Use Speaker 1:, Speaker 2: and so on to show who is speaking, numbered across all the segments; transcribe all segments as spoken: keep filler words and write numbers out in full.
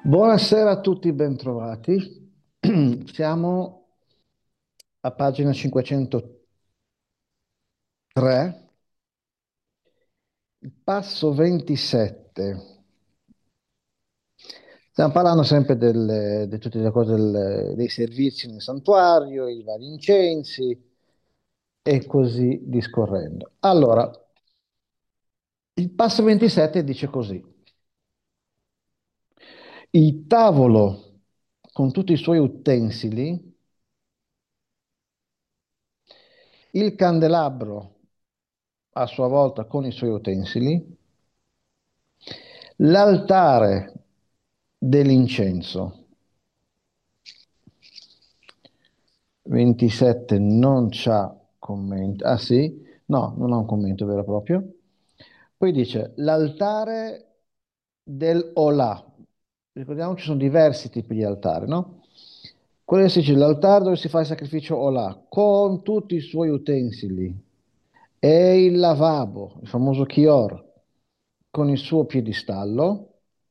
Speaker 1: Buonasera a tutti, bentrovati. Siamo a pagina cinquecentotre, il passo ventisette. Stiamo parlando sempre delle- di tutte le cose del- dei servizi nel santuario, i vari incensi e così discorrendo. Allora, il passo ventisette dice così: il tavolo con tutti i suoi utensili, il candelabro a sua volta con i suoi utensili, l'altare dell'incenso. ventisette non c'ha commento. Ah sì? No, non ha un commento vero e proprio. Poi dice l'altare del Olà. Ricordiamo ci sono diversi tipi di altare, no? Quello che si dice l'altare dove si fa il sacrificio Olà con tutti i suoi utensili e il lavabo, il famoso Chior, con il suo piedistallo.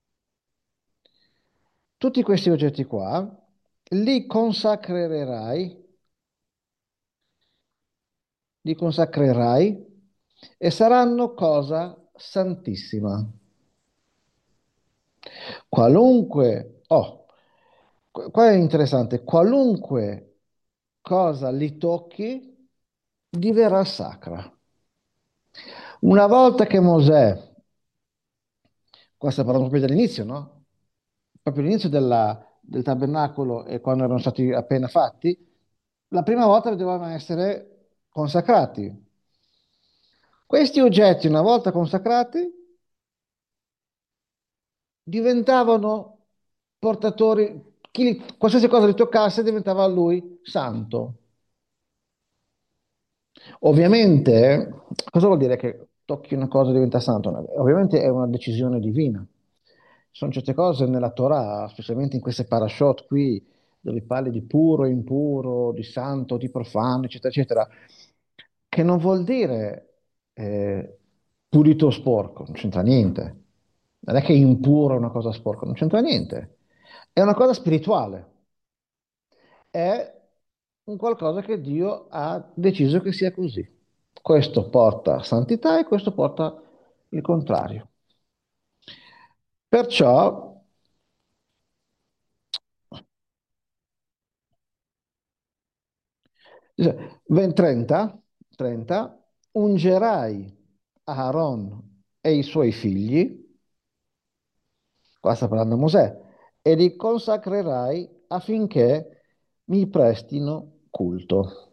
Speaker 1: Tutti questi oggetti qua li consacrerai, li consacrerai e saranno cosa santissima. Qualunque, oh, qu- qua è interessante, qualunque cosa li tocchi diverrà sacra. Una volta che Mosè, qua stiamo parlando proprio dell'inizio, no? Proprio all'inizio della- del tabernacolo e quando erano stati appena fatti, la prima volta dovevano essere consacrati. Questi oggetti, una volta consacrati, diventavano portatori, chi li- qualsiasi cosa li toccasse diventava lui santo. Ovviamente, cosa vuol dire che tocchi una cosa e diventa santo? Ovviamente è una decisione divina. Ci sono certe cose nella Torah, specialmente in queste parashot qui, dove parli di puro, impuro, di santo, di profano, eccetera, eccetera, che non vuol dire eh, pulito o sporco, non c'entra niente. Non è che impuro è una cosa sporca, non c'entra niente. È una cosa spirituale, è un qualcosa che Dio ha deciso che sia così. Questo porta a santità e questo porta il contrario. Perciò, ben trenta, trenta, ungerai Aaron e i suoi figli, qua sta parlando Mosè, e li consacrerai affinché mi prestino culto.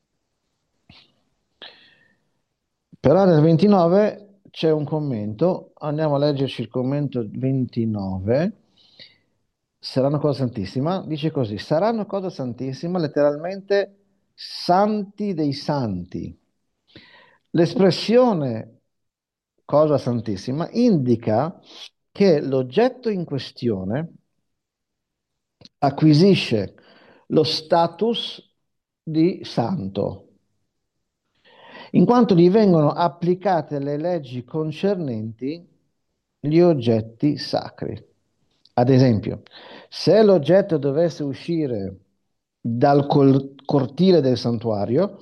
Speaker 1: Però nel ventinove c'è un commento, andiamo a leggerci il commento ventinove. Saranno cosa santissima, dice così, saranno cosa santissima, letteralmente santi dei santi. L'espressione cosa santissima indica che l'oggetto in questione acquisisce lo status di santo, in quanto gli vengono applicate le leggi concernenti gli oggetti sacri. Ad esempio, se l'oggetto dovesse uscire dal col- cortile del santuario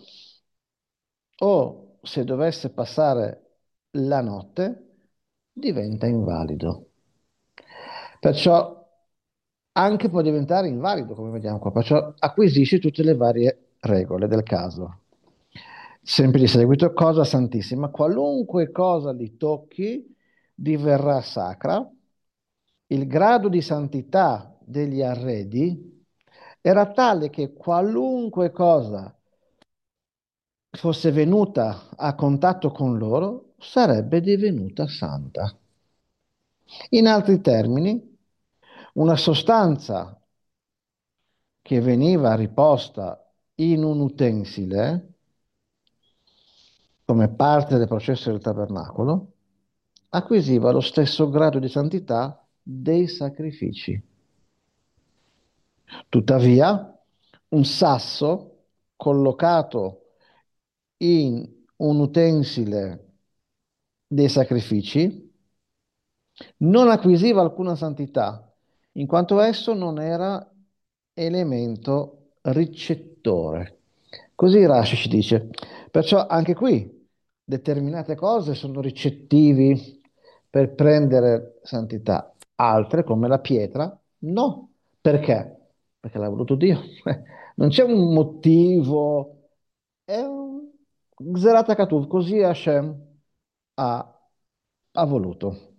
Speaker 1: o se dovesse passare la notte, diventa invalido. Perciò anche può diventare invalido, come vediamo qua, perciò acquisisce tutte le varie regole del caso. Sempre di seguito, cosa santissima, qualunque cosa li tocchi diverrà sacra. Il grado di santità degli arredi era tale che qualunque cosa fosse venuta a contatto con loro sarebbe divenuta santa. In altri termini, una sostanza che veniva riposta in un utensile come parte del processo del tabernacolo, acquisiva lo stesso grado di santità dei sacrifici. Tuttavia, un sasso collocato in un utensile dei sacrifici non acquisiva alcuna santità, in quanto esso non era elemento ricettore. Così Rashi ci dice. Perciò anche qui determinate cose sono ricettivi per prendere santità, altre come la pietra no. Perché? Perché l'ha voluto Dio. Non c'è un motivo, è un Gzerat Katuv, così Hashem ha, ha voluto.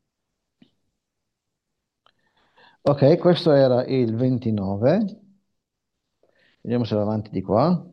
Speaker 1: Ok, questo era il ventinove. Vediamo se va avanti di qua.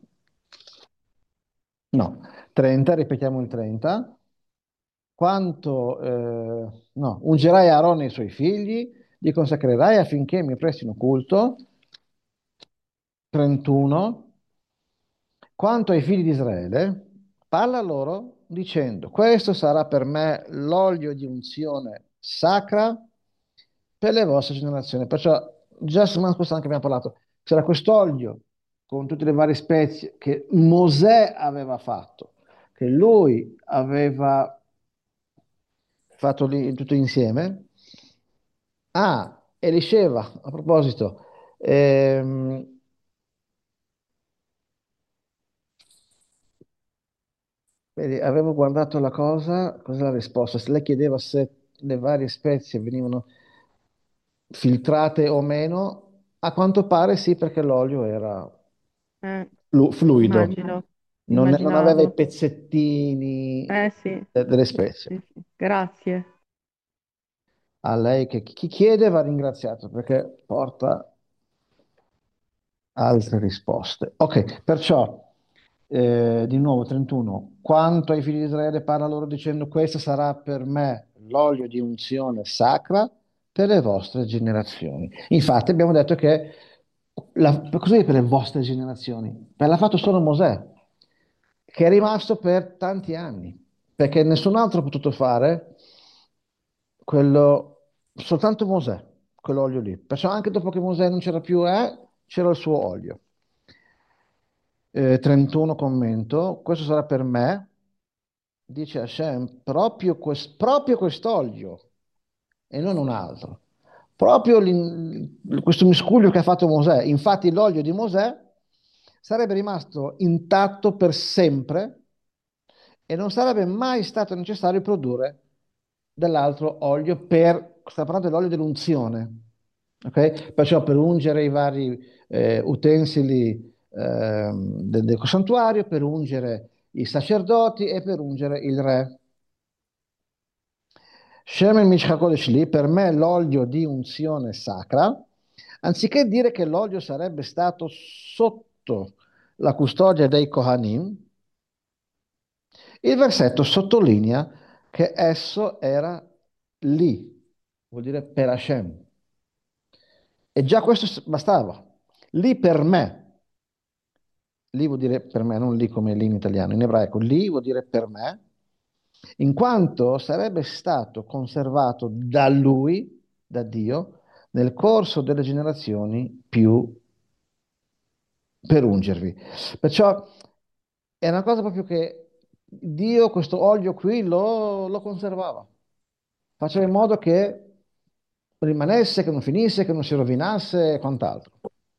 Speaker 1: No, trenta, ripetiamo il trenta. Quanto, eh, no, ungerai Aaron e i suoi figli, li consacrerai affinché mi prestino culto. trentuno. Quanto ai figli di Israele, parla loro dicendo: Questo sarà per me l'olio di unzione sacra per le vostre generazioni. Perciò, già settimana scorsa anche abbiamo parlato, c'era quest'olio con tutte le varie spezie che Mosè aveva fatto, che lui aveva fatto lì tutto insieme. Ah, e diceva, a proposito, ehm, vedi, avevo guardato la cosa, cos'è la risposta? Se lei chiedeva se le varie spezie venivano filtrate o meno, a quanto pare sì, perché l'olio era
Speaker 2: Eh,
Speaker 1: flu- fluido,
Speaker 2: immagino,
Speaker 1: non, non aveva i
Speaker 2: immaginavo.
Speaker 1: pezzettini
Speaker 2: Eh sì,
Speaker 1: de- delle spezie.
Speaker 2: sì, sì. Grazie.
Speaker 1: A lei che chi chiede va ringraziato perché porta altre risposte. Ok, perciò, eh, di nuovo trentuno. Quanto ai figli di Israele parla loro dicendo: Questo sarà per me l'olio di unzione sacra per le vostre generazioni. Infatti, abbiamo detto che la, cosa vuol dire per le vostre generazioni? Per l'ha fatto solo Mosè, che è rimasto per tanti anni, perché nessun altro ha potuto fare quello, soltanto Mosè, quell'olio lì. Perciò anche dopo che Mosè non c'era più, eh, c'era il suo olio. Eh, trentuno commento, questo sarà per me, dice Hashem, proprio, quest- proprio quest'olio e non un altro. Proprio l'in- questo miscuglio che ha fatto Mosè. Infatti l'olio di Mosè sarebbe rimasto intatto per sempre e non sarebbe mai stato necessario produrre dell'altro olio per, sta parlando dell'olio dell'unzione, ok? Perciò per ungere i vari eh, utensili ehm, del, del santuario, per ungere i sacerdoti e per ungere il re. Shemen Mishcha Kodesh lì, per me l'olio di unzione sacra, anziché dire che l'olio sarebbe stato sotto la custodia dei Kohanim, il versetto sottolinea che esso era lì, vuol dire per Hashem. E già questo s- bastava. Lì per me, lì vuol dire per me, non lì come lì in italiano, in ebraico, lì vuol dire per me, in quanto sarebbe stato conservato da lui, da Dio, nel corso delle generazioni più per ungervi. Perciò è una cosa proprio che Dio questo olio qui lo, lo conservava, faceva in modo che rimanesse, che non finisse, che non si rovinasse e quant'altro.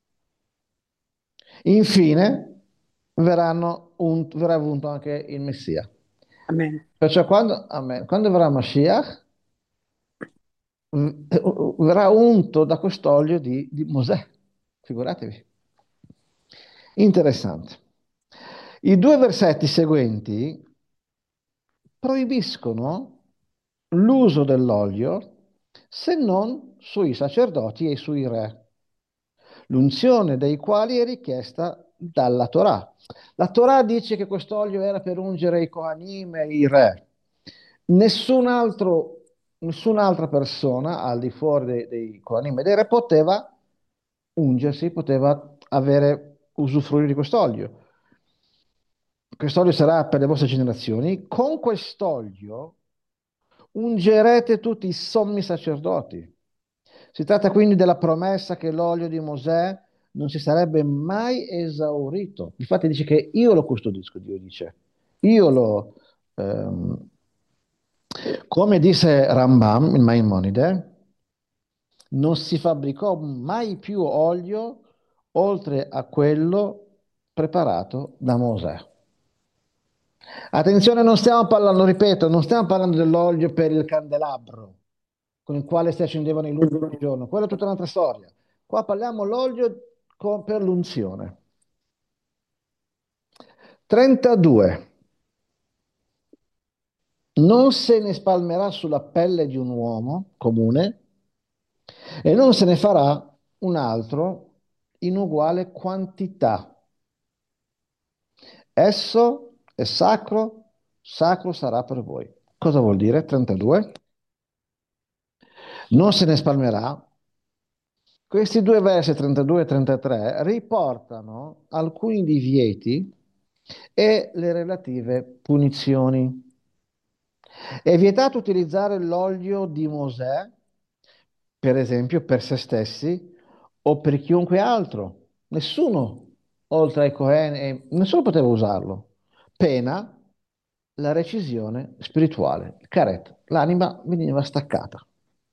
Speaker 1: Infine verranno un- verrà unto anche il Messia.
Speaker 2: Amen.
Speaker 1: Perciò quando, amen, quando verrà Mashiach, mm, eh, uh, uh, verrà unto da quest'olio di, di Mosè. Figuratevi. Interessante. I due versetti seguenti proibiscono l'uso dell'olio se non sui sacerdoti e sui re, l'unzione dei quali è richiesta dalla Torah. La Torah dice che quest'olio era per ungere i Kohanim e i re. Nessun altro, nessun'altra persona al di fuori dei, dei Kohanim e dei re poteva ungersi, poteva avere usufruire di quest'olio. Quest'olio sarà per le vostre generazioni. Con quest'olio ungerete tutti i sommi sacerdoti. Si tratta quindi della promessa che l'olio di Mosè non si sarebbe mai esaurito. Infatti dice che io lo custodisco, Dio dice. Io lo... ehm, come disse Rambam, il Maimonide, non si fabbricò mai più olio oltre a quello preparato da Mosè. Attenzione, non stiamo parlando, ripeto, non stiamo parlando dell'olio per il candelabro con il quale si accendevano i luci ogni giorno, quella è tutta un'altra storia. Qua parliamo l'olio co- per l'unzione. trentadue. Non se ne spalmerà sulla pelle di un uomo comune e non se ne farà un altro in uguale quantità. Esso è sacro, sacro sarà per voi. Cosa vuol dire? trentadue. Non se ne spalmerà. Questi due versi trentadue e trentatré riportano alcuni divieti e le relative punizioni. È vietato utilizzare l'olio di Mosè, per esempio, per se stessi o per chiunque altro. Nessuno, oltre ai Cohen, e nessuno poteva usarlo. Pena la recisione spirituale, il caret, l'anima veniva staccata,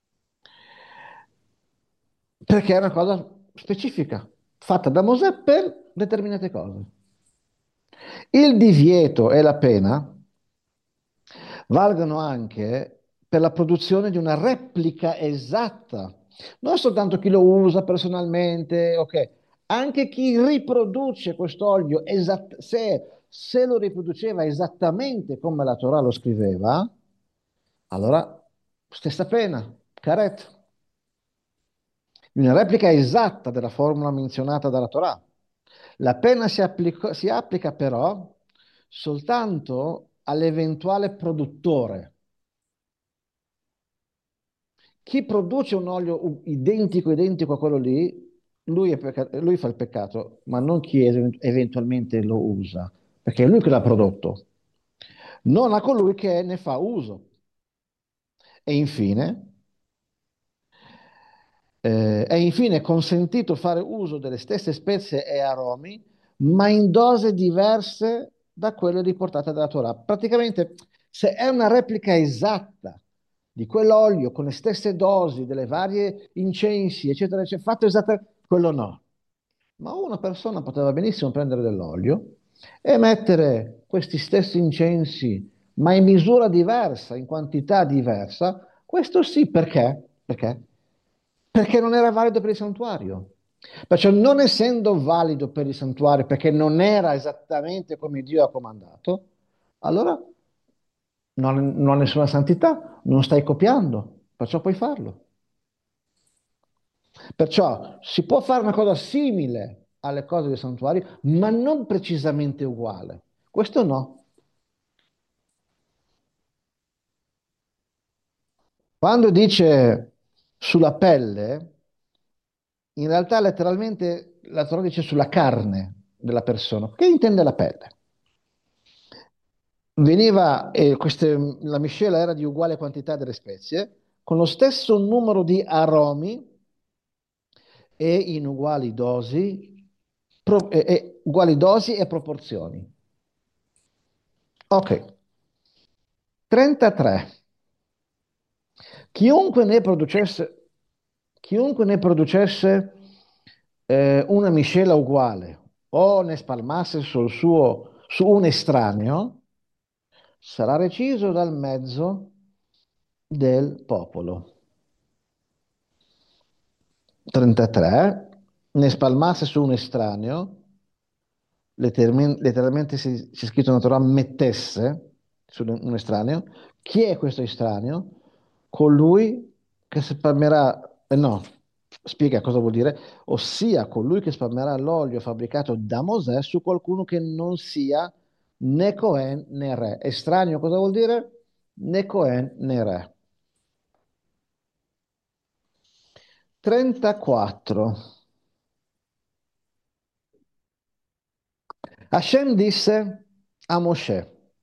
Speaker 1: perché è una cosa specifica, fatta da Mosè per determinate cose. Il divieto e la pena valgono anche per la produzione di una replica esatta, non soltanto chi lo usa personalmente, ok, anche chi riproduce quest'olio esatt- se, se lo riproduceva esattamente come la Torah lo scriveva, allora stessa pena, caret, una replica esatta della formula menzionata dalla Torah. La pena si applica, si applica però soltanto all'eventuale produttore. Chi produce un olio u- identico, identico a quello lì, lui, è pecca- lui fa il peccato, ma non chi es- eventualmente lo usa, perché è lui che l'ha prodotto, non a colui che ne fa uso. E infine, eh, è infine consentito fare uso delle stesse spezie e aromi, ma in dose diverse da quelle riportate dalla Torah. Praticamente, se è una replica esatta di quell'olio con le stesse dosi delle varie incensi, eccetera, eccetera, fatto esattamente, quello no. Ma una persona poteva benissimo prendere dell'olio e mettere questi stessi incensi, ma in misura diversa, in quantità diversa. Questo sì, perché? Perché? Perché non era valido per il santuario. Perciò, non essendo valido per il santuario, perché non era esattamente come Dio ha comandato, allora non, non ha nessuna santità, non stai copiando, perciò puoi farlo. Perciò si può fare una cosa simile alle cose del santuario, ma non precisamente uguale. Questo no. Quando dice sulla pelle, in realtà letteralmente la Torah dice sulla carne della persona. Che intende la pelle? Veniva, eh, queste- la miscela era di uguale quantità delle spezie, con lo stesso numero di aromi e in uguali dosi, pro- e- e uguali dosi e proporzioni. Ok, trentatré. Chiunque ne producesse, chiunque ne producesse eh, una miscela uguale o ne spalmasse sul suo, su un estraneo, sarà reciso dal mezzo del popolo. trentatré. Ne spalmasse su un estraneo, letteralmen- letteralmente si- c'è scritto una Torah, mettesse su un un estraneo. Chi è questo estraneo? Colui che spalmerà, eh no, spiega cosa vuol dire, ossia colui che spalmerà l'olio fabbricato da Mosè su qualcuno che non sia né Cohen né re. Estraneo cosa vuol dire? Né Cohen né re. trentaquattro. Hashem disse a Mosè,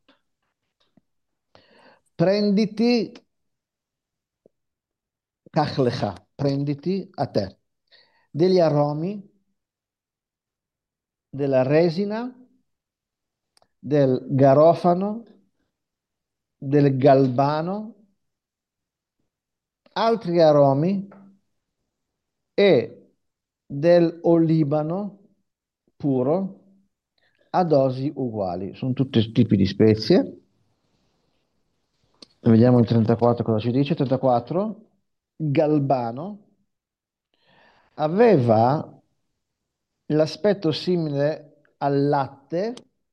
Speaker 1: prenditi, kach lecha, prenditi a te degli aromi, della resina, del garofano, del galbano, altri aromi e dell'olibano puro a dosi uguali. Sono tutti tipi di spezie. Vediamo il trentaquattro cosa ci dice. trentaquattro, galbano, aveva l'aspetto simile al latte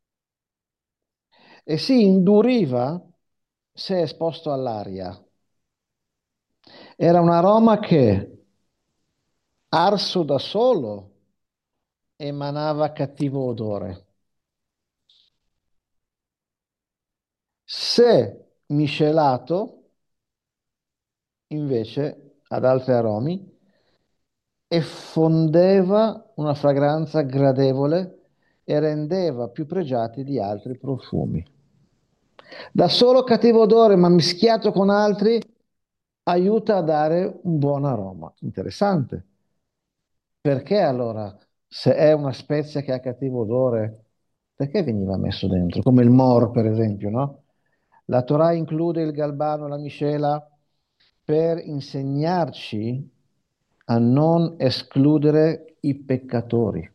Speaker 1: e si induriva se esposto all'aria. Era un aroma che, arso da solo, emanava cattivo odore. Se miscelato, invece, ad altri aromi, effondeva una fragranza gradevole e rendeva più pregiati di altri profumi. Da solo cattivo odore, ma mischiato con altri, aiuta a dare un buon aroma. Interessante. Perché allora, se è una spezia che ha cattivo odore, perché veniva messo dentro? Come il mor, per esempio, no? La Torah include il galbano, la miscela, per insegnarci a non escludere i peccatori,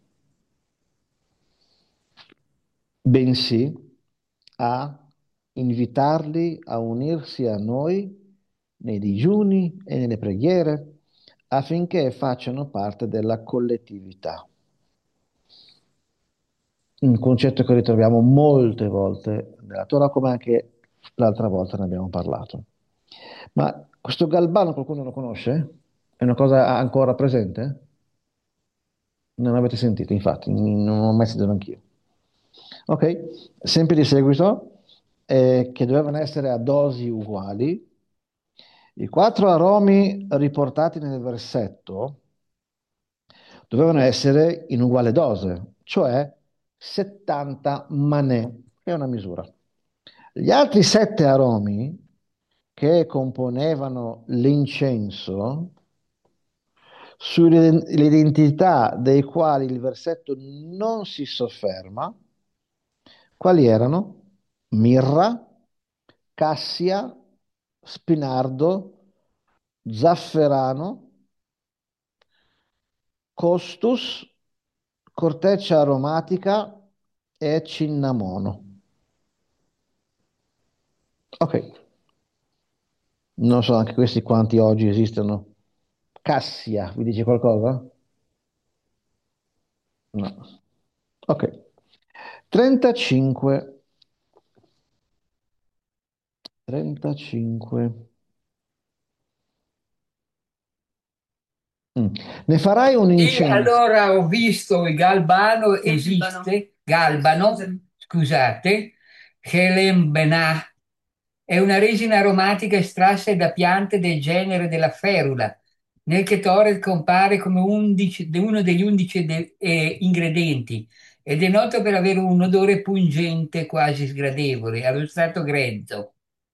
Speaker 1: bensì a invitarli a unirsi a noi nei digiuni e nelle preghiere affinché facciano parte della collettività. Un concetto che ritroviamo molte volte nella Torah, come anche l'altra volta ne abbiamo parlato. Ma questo Galbano qualcuno lo conosce? È una cosa ancora presente? Non avete sentito, infatti, non ho mai sentito anch'io. Ok, sempre di seguito, eh, che dovevano essere a dosi uguali, i quattro aromi riportati nel versetto dovevano essere in uguale dose, cioè settanta manè, che è una misura. Gli altri sette aromi che componevano l'incenso, sull'identità dei quali il versetto non si sofferma, quali erano? Mirra, cassia, spinardo, zafferano, costus, corteccia aromatica e cinnamono. Ok, non so anche questi quanti oggi esistono. Cassia, vi dice qualcosa? No. Ok. trentacinque. trentacinque. Mm. Ne farai un
Speaker 3: E
Speaker 1: incenso.
Speaker 3: allora ho visto il galbano, esiste, galbano, scusate, Helen Benah, è una resina aromatica estratta da piante del genere della ferula. Nel Ketoret compare come undici- uno degli undici de- eh, ingredienti ed è noto per avere un odore pungente, quasi sgradevole, allo stato grezzo.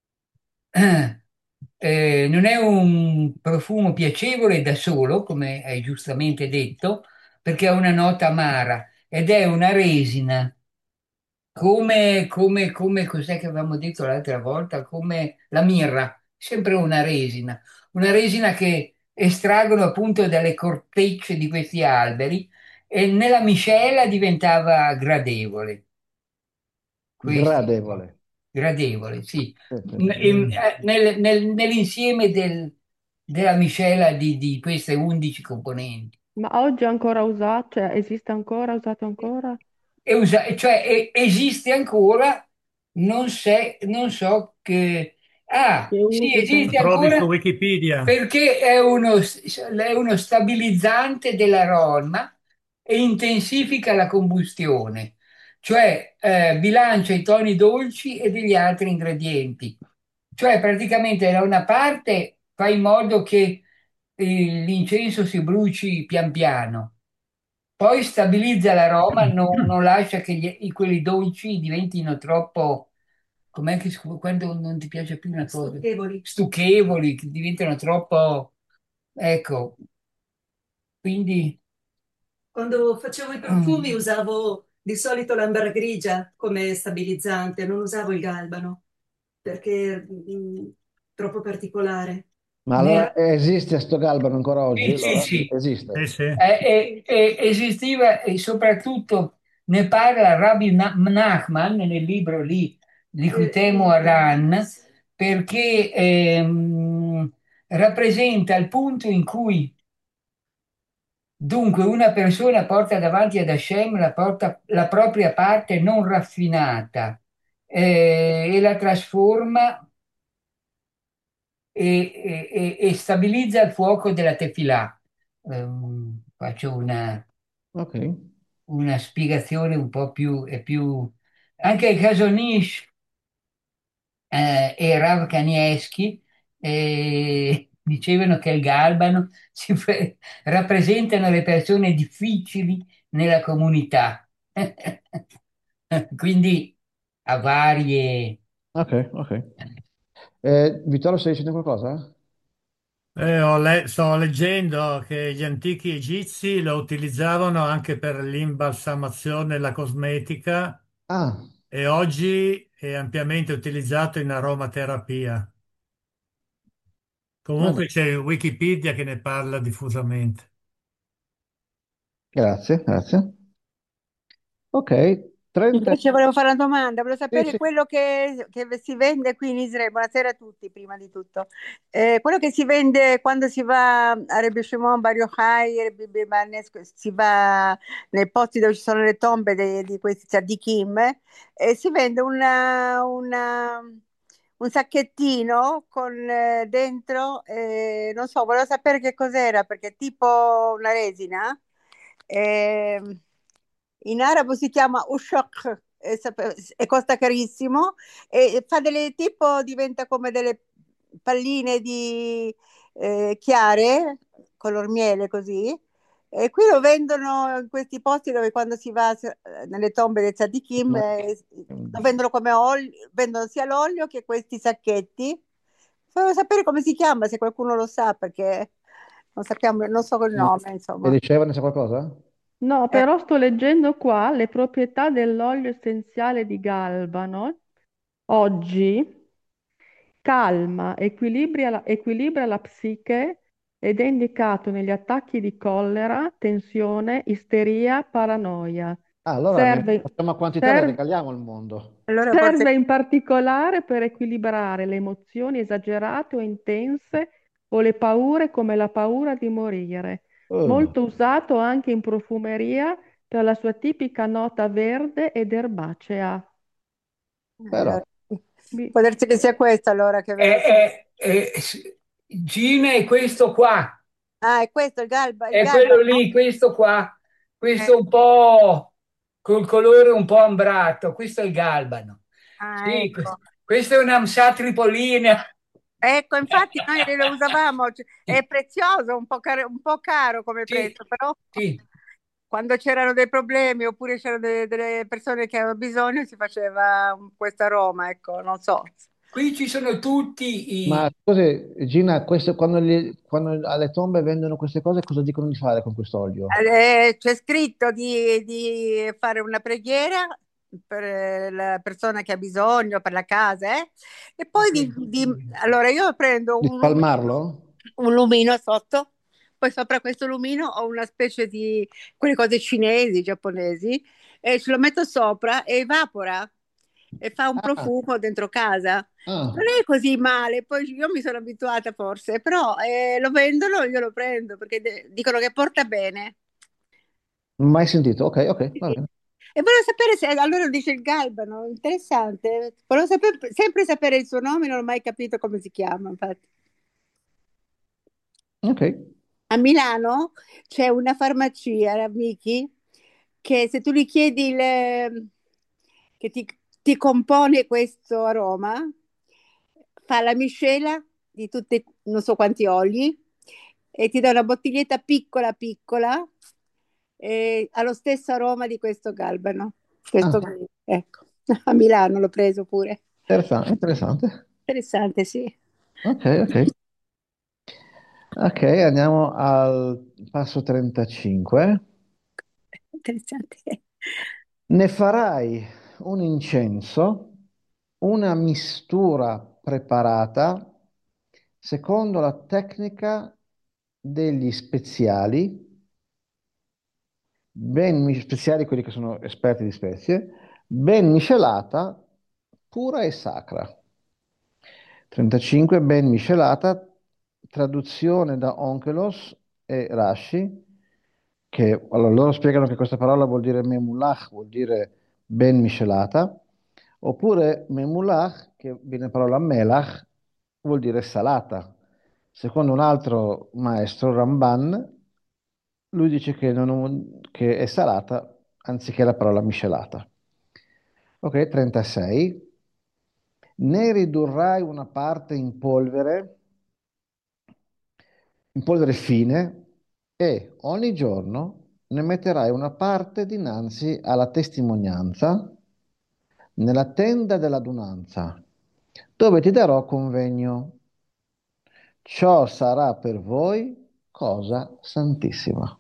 Speaker 3: Eh, non è un profumo piacevole da solo, come hai giustamente detto, perché ha una nota amara ed è una resina, come, come, come cos'è che avevamo detto l'altra volta? Come la mirra, sempre una resina, una resina che estraggono appunto dalle cortecce di questi alberi e nella miscela diventava gradevole. Questo,
Speaker 1: Gradevole.
Speaker 3: gradevole, sì.
Speaker 1: Sì, sì,
Speaker 3: N- in-
Speaker 1: sì.
Speaker 3: eh, nel- nel- nell'insieme del- della miscela di, di queste undici componenti.
Speaker 2: Ma oggi è ancora usato, cioè esiste ancora, usato ancora?
Speaker 3: E usa- cioè, e- esiste ancora, non, se- non so che... Ah,
Speaker 2: Che
Speaker 3: sì,
Speaker 2: uso
Speaker 4: Lo
Speaker 3: esiste
Speaker 2: sempre?
Speaker 4: trovi su
Speaker 3: ancora
Speaker 4: Wikipedia.
Speaker 3: perché è uno, è uno stabilizzante dell'aroma e intensifica la combustione, cioè eh, bilancia i toni dolci e degli altri ingredienti. Cioè praticamente da una parte fa in modo che eh, l'incenso si bruci pian piano, poi stabilizza l'aroma, non, non lascia che gli- i- quelli dolci diventino troppo, com'è che si- quando non ti piace più una cosa? Stucchevoli. Stucchevoli, che diventano troppo, ecco, quindi...
Speaker 5: Quando facevo i profumi
Speaker 3: mm.
Speaker 5: usavo di solito l'ambra grigia come stabilizzante, non usavo il galbano perché mm, troppo particolare.
Speaker 1: Ma
Speaker 3: nel-
Speaker 1: allora esiste sto galbano ancora oggi?
Speaker 3: sì, sì,
Speaker 1: Allora?
Speaker 3: sì.
Speaker 4: Sì,
Speaker 1: Esiste.
Speaker 4: sì.
Speaker 3: Eh, eh, eh, esistiva e soprattutto ne parla Rabbi Na- Nachman nel libro lì, Likutei Aran, perché ehm, rappresenta il punto in cui dunque una persona porta davanti ad Hashem la, porta- la propria parte non raffinata eh, e la trasforma e, e- e- e stabilizza il fuoco della tefilà. Ehm, faccio una,
Speaker 1: Ok.
Speaker 3: una spiegazione un po' più, è più... Anche il Casonish eh, e Rav Kanievski eh, dicevano che il Galbano si fe- rappresentano le persone difficili nella comunità. Quindi ha varie...
Speaker 1: Ok, ok. Eh, Vittorio, stai dicendo qualcosa?
Speaker 4: Eh, ho le- sto leggendo che gli antichi egizi lo utilizzavano anche per l'imbalsamazione e la cosmetica
Speaker 1: Ah,
Speaker 4: e oggi è ampiamente utilizzato in aromaterapia.
Speaker 1: vabbè,
Speaker 4: Comunque c'è Wikipedia che ne parla diffusamente.
Speaker 1: grazie, grazie. Ok, trenta...
Speaker 6: Invece volevo fare una domanda, volevo
Speaker 1: Sì,
Speaker 6: sapere
Speaker 1: sì.
Speaker 6: quello che, che si vende qui in Israele. Buonasera a tutti, prima di tutto. Eh, quello che si vende quando si va a Rebbe Shimon Bar Yochai, Rebbe Barnes, si va nei posti dove ci sono le tombe dei- di questi tzaddikim, e si vende una, una- un sacchettino con eh, dentro, eh, non so, volevo sapere che cos'era, perché è tipo una resina. Ehm, In arabo si chiama ushok e, sap- e costa carissimo e fa delle tipo diventa come delle palline di eh, chiare, color miele così. E qui lo vendono in questi posti dove quando si va eh, nelle tombe dei tzaddikim,
Speaker 1: Ma-
Speaker 6: eh, lo vendono come olio, vendono sia l'olio che questi sacchetti. Volevo sapere come si chiama, se qualcuno lo sa, perché non sappiamo, non so il
Speaker 1: ma-
Speaker 6: nome,
Speaker 1: E
Speaker 6: insomma.
Speaker 1: diceva, ne sa qualcosa?
Speaker 2: No,
Speaker 6: Eh,
Speaker 2: però sto leggendo qua le proprietà dell'olio essenziale di Galvano. Oggi calma, equilibra la, equilibra la psiche ed è indicato negli attacchi di collera, tensione, isteria, paranoia.
Speaker 1: Ah, allora ne
Speaker 2: Serve,
Speaker 1: facciamo a quantità, le
Speaker 2: serve
Speaker 1: regaliamo al mondo.
Speaker 6: allora forse
Speaker 2: Serve in particolare per equilibrare le emozioni esagerate o intense o le paure come la paura di morire.
Speaker 1: Oh,
Speaker 2: Molto usato anche in profumeria per la sua tipica nota verde ed erbacea.
Speaker 1: però,
Speaker 6: allora,
Speaker 2: Bi-
Speaker 6: può darsi che sia questo allora che
Speaker 3: È,
Speaker 6: aveva.
Speaker 3: è- è- Gina è questo qua,
Speaker 6: Ah, è questo il galba, il
Speaker 3: è
Speaker 6: galba,
Speaker 3: quello
Speaker 6: no?
Speaker 3: lì, questo qua,
Speaker 6: Eh,
Speaker 3: questo un po' col colore un po' ambrato, questo è il galbano.
Speaker 6: ah,
Speaker 3: Sì, que-
Speaker 6: ecco.
Speaker 3: questa è una Amsà Tripolina.
Speaker 6: Ecco, infatti noi lo usavamo, cioè, è prezioso, un po' caro, un po' caro come
Speaker 3: Sì,
Speaker 6: prezzo, però
Speaker 3: sì.
Speaker 6: quando c'erano dei problemi oppure c'erano de- delle persone che avevano bisogno si faceva un- questa aroma, ecco, non so.
Speaker 3: Qui ci sono tutti
Speaker 1: ma
Speaker 3: i...
Speaker 1: scusi, Gina, questo, quando, gli- quando alle tombe vendono queste cose, cosa dicono di fare con quest'olio?
Speaker 6: Eh, c'è scritto di, di fare una preghiera per eh, la persona che ha bisogno, per la casa, eh? E poi di, di- allora io prendo
Speaker 1: Di
Speaker 6: un lumino,
Speaker 1: spalmarlo?
Speaker 6: un lumino sotto, poi sopra questo lumino ho una specie di quelle cose cinesi, giapponesi, e ce lo metto sopra e evapora e fa un
Speaker 1: Ah,
Speaker 6: profumo dentro casa.
Speaker 1: ah,
Speaker 6: Non è così male, poi io mi sono abituata forse, però eh, lo vendono, io lo prendo perché de- dicono che porta bene.
Speaker 1: mai sentito. Ok, ok,
Speaker 6: Sì.
Speaker 1: va bene.
Speaker 6: E volevo sapere se allora dice il Galbano, interessante. Volevo saper- sempre sapere il suo nome, non ho mai capito come si chiama, infatti.
Speaker 1: Ok.
Speaker 6: A Milano c'è una farmacia, amici, che se tu gli chiedi il- che ti, ti compone questo aroma, fa la miscela di tutti, non so quanti oli, e ti dà una bottiglietta piccola piccola, e ha lo stesso aroma di questo Galbano.
Speaker 1: Ah,
Speaker 6: Questo, ecco, a Milano l'ho preso pure.
Speaker 1: interessante, interessante.
Speaker 6: Interessante, sì.
Speaker 1: Ok, ok. Ok, andiamo al passo trentacinque.
Speaker 6: Interessante.
Speaker 1: Ne farai un incenso, una mistura preparata, secondo la tecnica degli speziali, ben mis- speziali quelli che sono esperti di spezie, ben miscelata, pura e sacra. trentacinque, ben miscelata, traduzione da Onkelos e Rashi, che allora, loro spiegano che questa parola vuol dire memulach, vuol dire ben miscelata, oppure memulach, che viene la parola melach, vuol dire salata. Secondo un altro maestro, Ramban, lui dice che, non- che è salata anziché la parola miscelata. Ok, trentasei. Ne ridurrai una parte in polvere, in polvere fine, e ogni giorno ne metterai una parte dinanzi alla testimonianza nella tenda dell'adunanza, dove ti darò convegno. Ciò sarà per voi cosa santissima.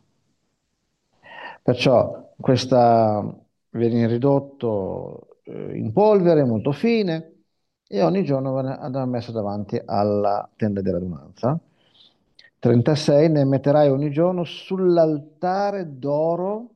Speaker 1: Perciò questa viene ridotto eh, in polvere molto fine e ogni giorno viene andrà messo davanti alla tenda dell'adunanza. trentasei, ne metterai ogni giorno sull'altare d'oro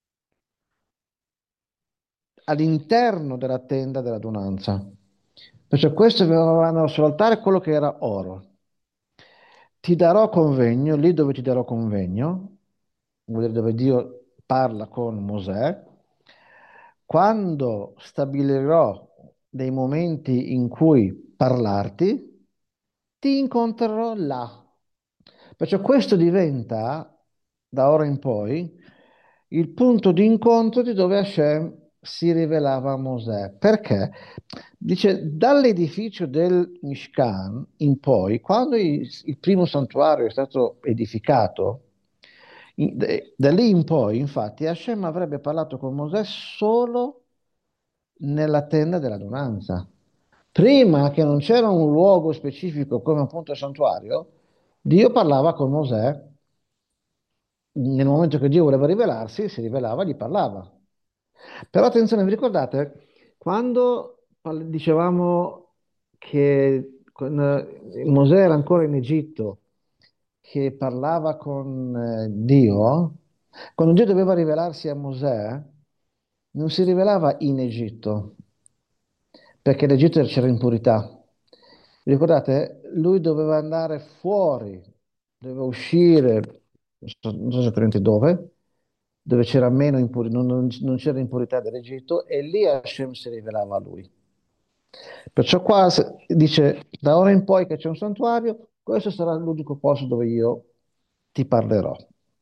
Speaker 1: all'interno della tenda dell'adunanza. Perciò questo avevano sull'altare quello che era oro. Ti darò convegno, lì dove ti darò convegno, vuol dire dove Dio parla con Mosè, quando stabilirò dei momenti in cui parlarti, ti incontrerò là. Perciò questo diventa, da ora in poi, il punto di incontro di dove Hashem si rivelava a Mosè. Perché? Dice, dall'edificio del Mishkan in poi, quando il, il primo santuario è stato edificato, in- de- da lì in poi, infatti, Hashem avrebbe parlato con Mosè solo nella tenda dell'adunanza. Prima che non c'era un luogo specifico come appunto il santuario, Dio parlava con Mosè. Nel momento che Dio voleva rivelarsi, si rivelava, gli parlava. Però attenzione, vi ricordate, quando parl- dicevamo che con, eh, Mosè era ancora in Egitto, che parlava con eh, Dio, quando Dio doveva rivelarsi a Mosè, non si rivelava in Egitto, perché in Egitto c'era impurità. Vi ricordate? Lui doveva andare fuori, doveva uscire, non so, non so esattamente dove, dove c'era meno impurità, non, non- non c'era impurità dell'Egitto, e lì Hashem si rivelava a lui. Perciò qua se- dice, da ora in poi che c'è un santuario, questo sarà l'unico posto dove io ti parlerò.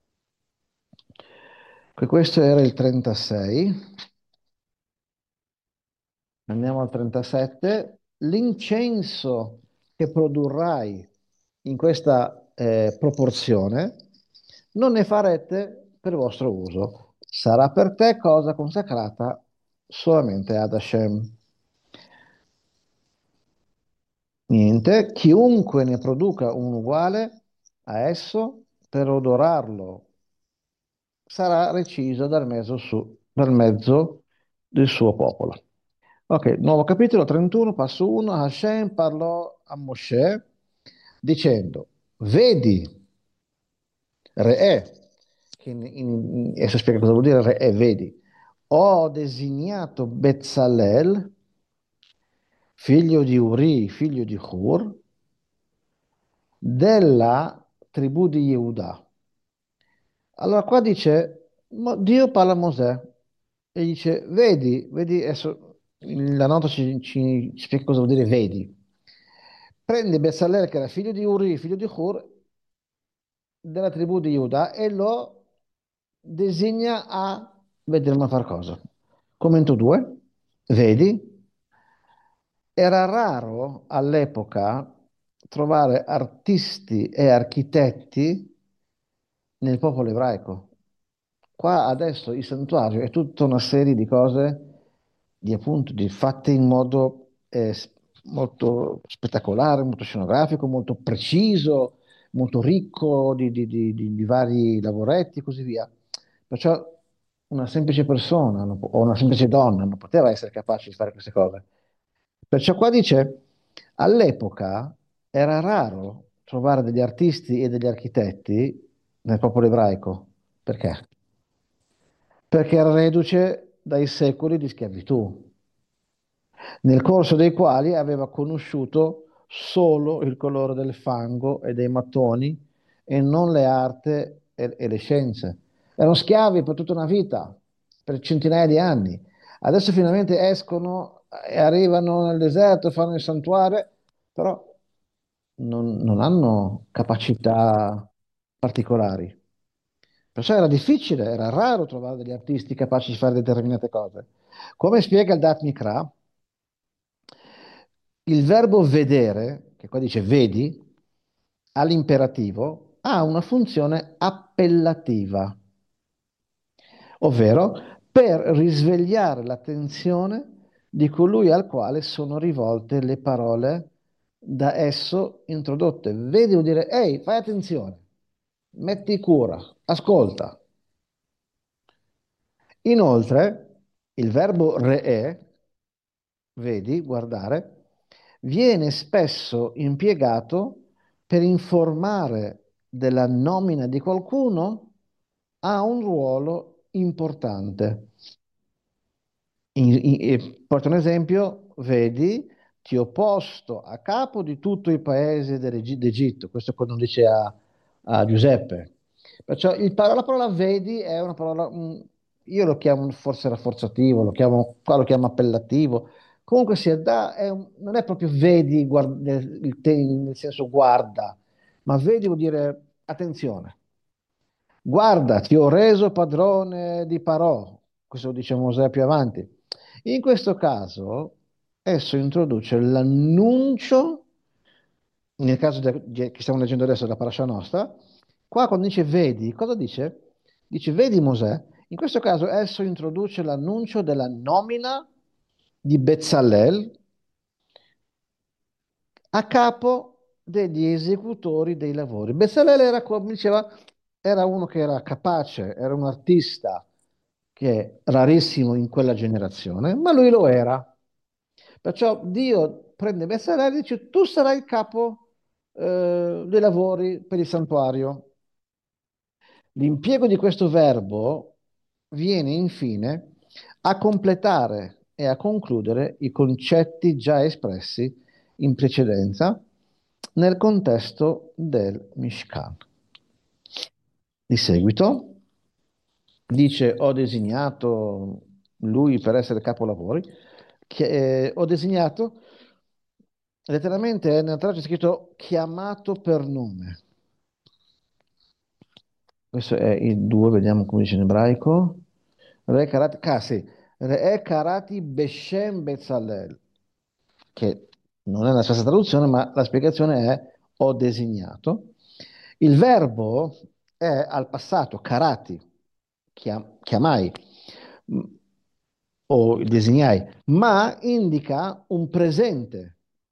Speaker 1: Que- Questo era il trentasei. Andiamo al trentasette. L'incenso che produrrai in questa eh, proporzione non ne farete per vostro uso. Sarà per te cosa consacrata solamente ad Hashem. Niente, chiunque ne produca un uguale a esso per odorarlo sarà reciso dal mezzo, su- dal mezzo del suo popolo. Ok, nuovo capitolo trentuno, passo uno. Hashem parlò a Mosè dicendo, vedi, Re'è, che in, in, adesso spiega cosa vuol dire Re'è, vedi, ho designato Bezzalel, figlio di Uri, figlio di Hur, della tribù di Yehuda. Allora qua dice, Mo- Dio parla a Mosè e dice, vedi, vedi, adesso la nota ci, ci spiega cosa vuol dire vedi. Prende Bezzalele, che era figlio di Uri, figlio di Hur, della tribù di Giuda, e lo designa a vedere a far cosa. Commento due, vedi, era raro all'epoca trovare artisti e architetti nel popolo ebraico. Qua adesso il santuario è tutta una serie di cose, di appunto, di fatte in modo eh, s- molto spettacolare, molto scenografico, molto preciso, molto ricco di, di- di- di- di vari lavoretti e così via. Perciò una semplice persona non po- o una semplice donna non poteva essere capace di fare queste cose. Perciò qua dice, all'epoca Era raro trovare degli artisti e degli architetti nel popolo ebraico. Perché? Perché era reduce dai secoli di schiavitù, nel corso dei quali aveva conosciuto solo il colore del fango e dei mattoni e non le arti e, e le scienze. Erano schiavi per tutta una vita, per centinaia di anni. Adesso finalmente escono e arrivano nel deserto, fanno il santuario, però non, non hanno capacità particolari. Perciò era difficile, era raro trovare degli artisti capaci di fare determinate cose. Come spiega il Dat Mikra, il verbo vedere, che qua dice vedi, all'imperativo, ha una funzione appellativa, ovvero per risvegliare l'attenzione di colui al quale sono rivolte le parole da esso introdotte. Vedi vuol dire, ehi, fai attenzione, metti cura, ascolta. Inoltre, il verbo re'è, vedi, guardare, viene spesso impiegato per informare della nomina di qualcuno a un ruolo importante. In- in- e porto un esempio, vedi, ti ho posto a capo di tutto il paese dell'Eg- d'Egitto, questo quando dice a, a Giuseppe. Perciò il par- la parola vedi è una parola, mm, io lo chiamo forse rafforzativo, lo chiamo, qua lo chiamo appellativo, comunque sia, da, è un- non è proprio vedi guard- nel, il te- nel senso guarda, ma vedi vuol dire attenzione. Guarda, ti ho reso padrone di Parò, questo lo dice Mosè più avanti. In questo caso, esso introduce l'annuncio, nel caso de- de- che stiamo leggendo adesso della parasha nostra, qua quando dice vedi, cosa dice? Dice vedi Mosè. In questo caso esso introduce l'annuncio della nomina di Bezzalel a capo degli esecutori dei lavori. Bezzalel era, come diceva, era uno che era capace, era un artista che è rarissimo in quella generazione, ma lui lo era. Perciò Dio prende Bezzalel e dice, tu sarai il capo eh, dei lavori per il santuario. L'impiego di questo verbo viene infine a completare e a concludere i concetti già espressi in precedenza nel contesto del Mishkan. Di seguito dice ho designato lui per essere capolavori, che, eh, ho designato, letteralmente nella traduzione c'è scritto chiamato per nome. Questo è il due, vediamo come dice in ebraico. Re karati, ah, sì. Re karati Beshem Betzalel, che non è la stessa traduzione, ma la spiegazione è ho designato. Il verbo è al passato, karati, chiam- chiamai, m- o designai, ma indica un presente.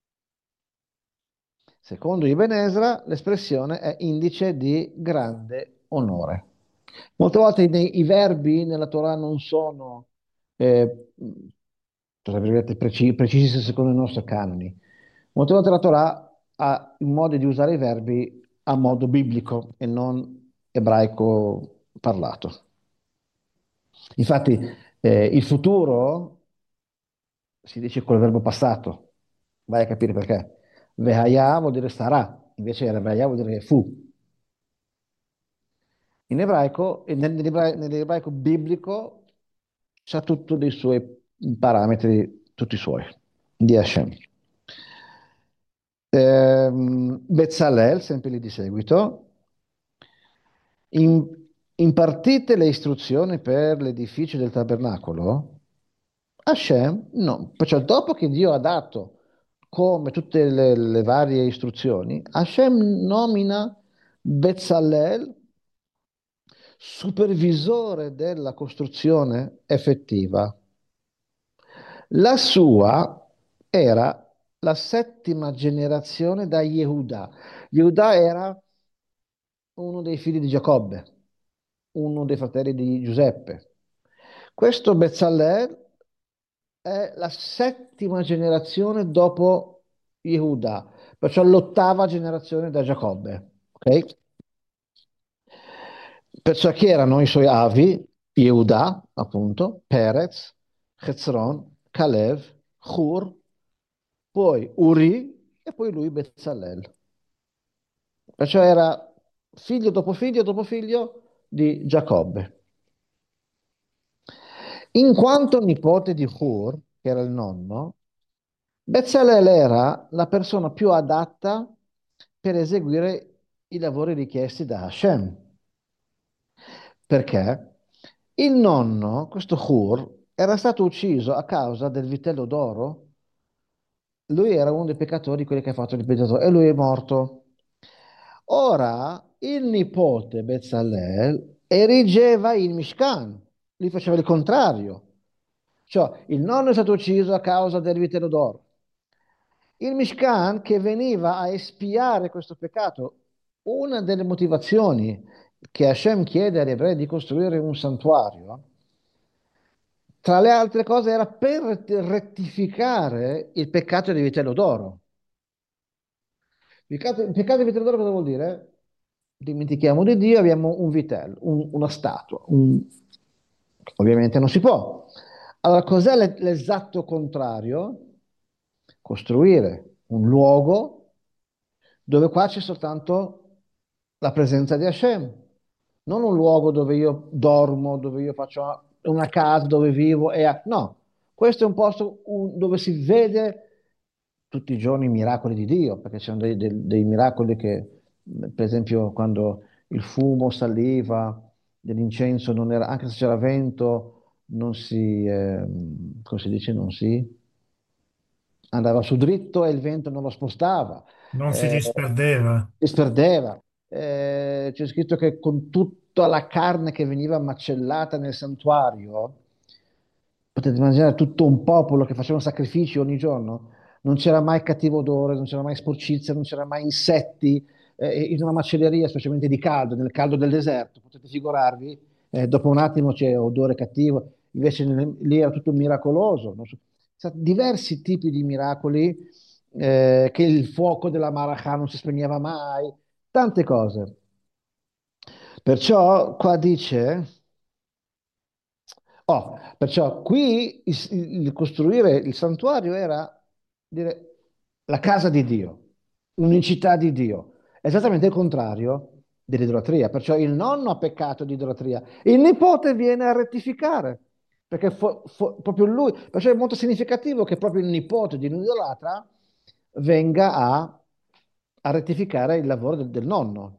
Speaker 1: Secondo Ibn Ezra, l'espressione è indice di grande onore. Molte volte i, i verbi nella Torah non sono eh, tra virgolette, preci- precisi secondo i nostri canoni. Molte volte la Torah ha il modo di usare i verbi a modo biblico e non ebraico parlato. Infatti, eh, il futuro si dice col verbo passato, vai a capire perché. Vehaya vuol dire starà, invece Vehaya vuol dire che fu. In ebraico, e nel- nell'ebra- nell'ebraico biblico, c'ha tutto dei suoi parametri, tutti i suoi, di Hashem. Ehm, Bezzalel, sempre lì di seguito, in- impartite le istruzioni per l'edificio del tabernacolo, Hashem no, perciò dopo che Dio ha dato come tutte le, le varie istruzioni, Hashem nomina Bezzalel supervisore della costruzione effettiva. La sua era la settima generazione da Yehuda. Yehuda era uno dei figli di Giacobbe, uno dei fratelli di Giuseppe. Questo Bezzalel è la settima generazione dopo Yehuda. perciò l'ottava generazione da Giacobbe, ok? Perciò chi erano i suoi avi? Yehuda, appunto, Perez, Hezron, Kalev, Hur, poi Uri e poi lui Bezzalel. Perciò era figlio dopo figlio dopo figlio di Giacobbe. In quanto nipote di Hur, che era il nonno, Bezzalel era la persona più adatta per eseguire i lavori richiesti da Hashem. Perché il nonno, questo Hur, era stato ucciso a causa del vitello d'oro. Lui era uno dei peccatori, quelli che ha fatto il peccato, e lui è morto. Ora il nipote Bezzalel erigeva il Mishkan, lui faceva il contrario. Cioè, il nonno è stato ucciso a causa del vitello d'oro. Il Mishkan che veniva a espiare questo peccato, una delle motivazioni che Hashem chiede agli ebrei di costruire un santuario, tra le altre cose era per rettificare il peccato di vitello d'oro. Il peccato, il peccato di vitello d'oro cosa vuol dire? Dimentichiamo di Dio, abbiamo un vitello, un- una statua. un- Ovviamente non si può. Allora, cos'è l'e- l'esatto contrario? Costruire un luogo dove qua c'è soltanto la presenza di Hashem, non un luogo dove io dormo, dove io faccio una casa dove vivo e no, questo è un posto un- dove si vede tutti i giorni i miracoli di Dio, perché ci sono dei, dei- dei miracoli che, per esempio, quando il fumo saliva, dell'incenso non era, anche se c'era vento, non si, ehm, come si dice, non si andava su dritto e il vento non lo spostava,
Speaker 4: Non si
Speaker 1: eh,
Speaker 4: disperdeva.
Speaker 1: si sperdeva. Eh, c'è scritto che con tutta la carne che veniva macellata nel santuario, potete immaginare tutto un popolo che faceva sacrifici ogni giorno, non c'era mai cattivo odore, non c'era mai sporcizia, non c'era mai insetti, eh, in una macelleria, specialmente di caldo, nel caldo del deserto, potete figurarvi, eh, dopo un attimo c'è odore cattivo, invece nel- lì era tutto miracoloso, non so. Stati diversi tipi di miracoli, eh, che il fuoco della Marachà non si spegneva mai, tante cose. Perciò qua dice, oh, perciò qui il, il costruire il santuario era dire la casa di Dio, un'unicità di Dio, esattamente il contrario dell'idolatria. Perciò il nonno ha peccato di idolatria, il nipote viene a rettificare, perché fo- fo- proprio lui, perciò è molto significativo che proprio il nipote di un idolatra venga a, a rettificare il lavoro del, del nonno.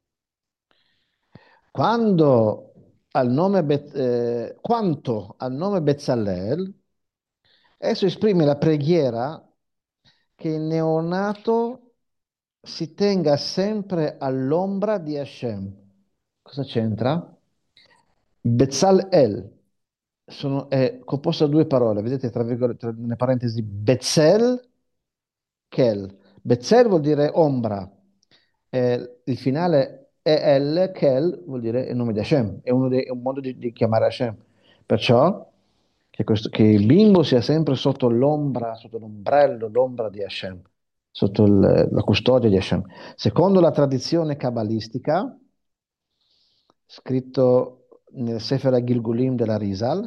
Speaker 1: Quando al nome Bet- eh, quanto al nome Bezzalel, esso esprime la preghiera che il neonato si tenga sempre all'ombra di Hashem. Cosa c'entra? Bezzalel sono- è composto da due parole, vedete tra virgolette, tra- nelle parentesi, Betzel, Kel. Betzel vuol dire ombra, eh, il finale è El, Kel vuol dire il nome di Hashem, è, uno dei- è un modo di, di chiamare Hashem. Perciò che, questo- che il bimbo sia sempre sotto l'ombra, sotto l'ombrello, l'ombra di Hashem, sotto il- la custodia di Hashem. Secondo la tradizione cabalistica, scritto nel Sefer Gilgulim della Rizal,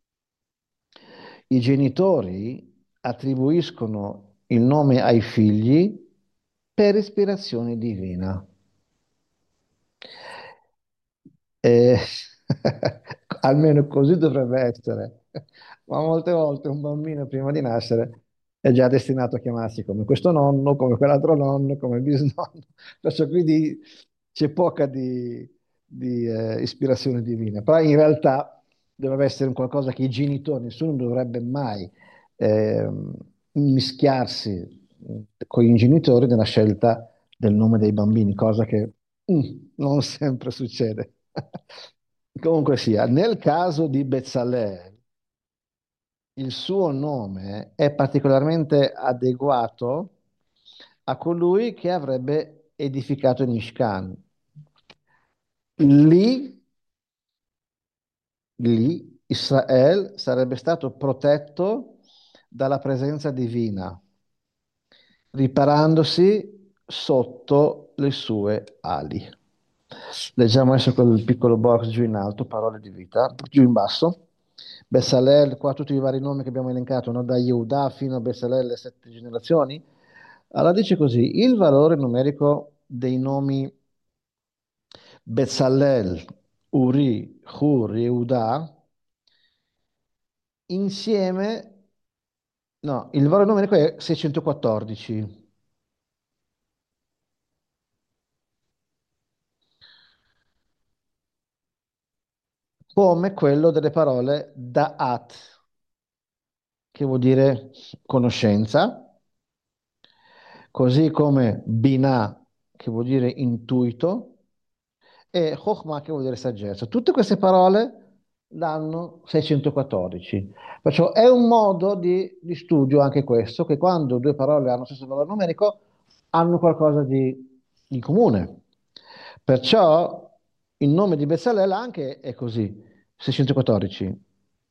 Speaker 1: i genitori attribuiscono il nome ai figli per ispirazione divina. E almeno così dovrebbe essere, ma molte volte un bambino prima di nascere è già destinato a chiamarsi come questo nonno, come quell'altro nonno, come il bisnonno, perciò quindi c'è poca di, di, eh, ispirazione divina, però in realtà dovrebbe essere un qualcosa che i genitori, nessuno dovrebbe mai ehm, mischiarsi con i genitori nella scelta del nome dei bambini, cosa che mm, non sempre succede. Comunque sia, nel caso di Bezzalel, il suo nome è particolarmente adeguato a colui che avrebbe edificato il Mishkan. Lì, lì Israele sarebbe stato protetto dalla presenza divina. riparandosi sotto le sue ali. Leggiamo adesso quel piccolo box giù in alto, parole di vita, giù in basso. Bessalel, qua tutti i vari nomi che abbiamo elencato, no? Da Yehuda fino a Bessalel, le sette generazioni. Allora dice così, il valore numerico dei nomi Bezzalel, Uri, Hur, Yehuda, insieme, no, il valore numerico è seicentoquattordici, come quello delle parole Da'at, che vuol dire conoscenza, così come Binah, che vuol dire intuito, e Chokhmah, che vuol dire saggezza. Tutte queste parole danno seicentoquattordici. Perciò è un modo di, di studio anche questo, che quando due parole hanno lo stesso valore numerico, hanno qualcosa di, in comune. Perciò il nome di Bezzalel anche è così, seicentoquattordici.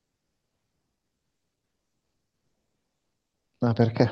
Speaker 1: Ma perché?